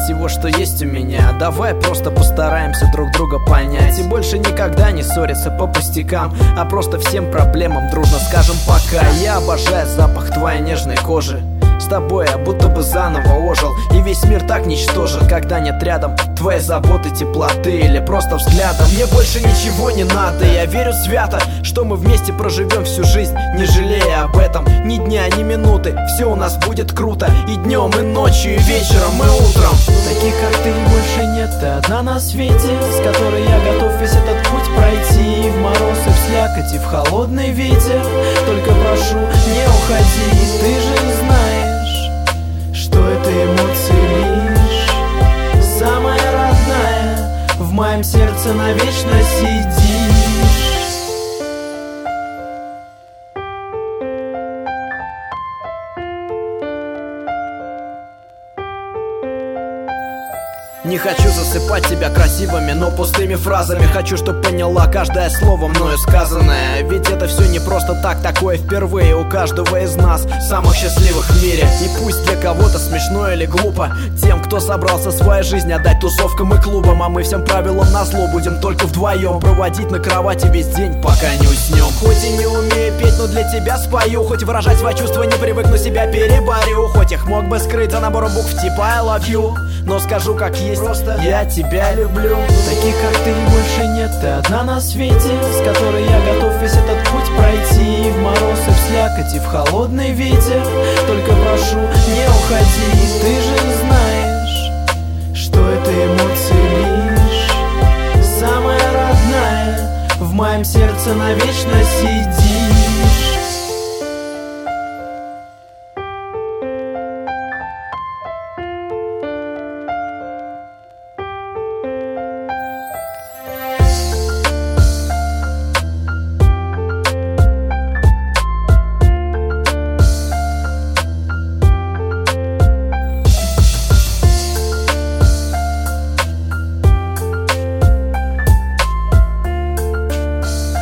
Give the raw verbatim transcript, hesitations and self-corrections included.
всего, что есть у меня. Давай просто постараемся друг друга понять и больше никогда не ссориться по пустякам, а просто всем проблемам дружно скажем пока. Я обожаю запах твоей нежной кожи, с тобой я будто бы заново ожил, и весь мир так ничтожен, когда нет рядом твоей заботы, теплоты или просто взгляда. Мне больше ничего не надо, я верю свято, что мы вместе проживем всю жизнь, не жалея об этом ни дня, ни минуты. Все у нас будет круто и днем, и ночью, и вечером, и утром. Таких как ты больше нет, ты одна на свете, с которой я готов весь этот путь пройти. В мороз и в слякоть, и в холодный ветер, только прошу, не уходи. Ты же знаешь, что это эмоции лишь самая родная, в моем сердце навечно сидишь. Не хочу засыпать тебя красивыми, но пустыми фразами. Хочу, чтоб поняла каждое слово мною сказанное. Ведь это все не просто так, такое впервые у каждого из нас, самых счастливых в мире. И пусть для кого-то смешно или глупо, тем, кто собрался свою жизнь отдать тусовкам и клубам, а мы всем правилам назло будем только вдвоем проводить на кровати весь день, пока не уснем. Хоть и не умею петь, но для тебя спою, хоть выражать свои чувства не привыкну, себя переборю. Хоть их мог бы скрыть за набором букв типа I love you, но скажу как есть, просто я тебя люблю. Таких как ты больше нет, ты одна на свете, с которой я готов весь этот путь пройти. В мороз и в слякоть, и в холодный ветер, только прошу, не уходи. Ты же знаешь, что это эмоции лишь самая родная, в моем сердце навечно сидит.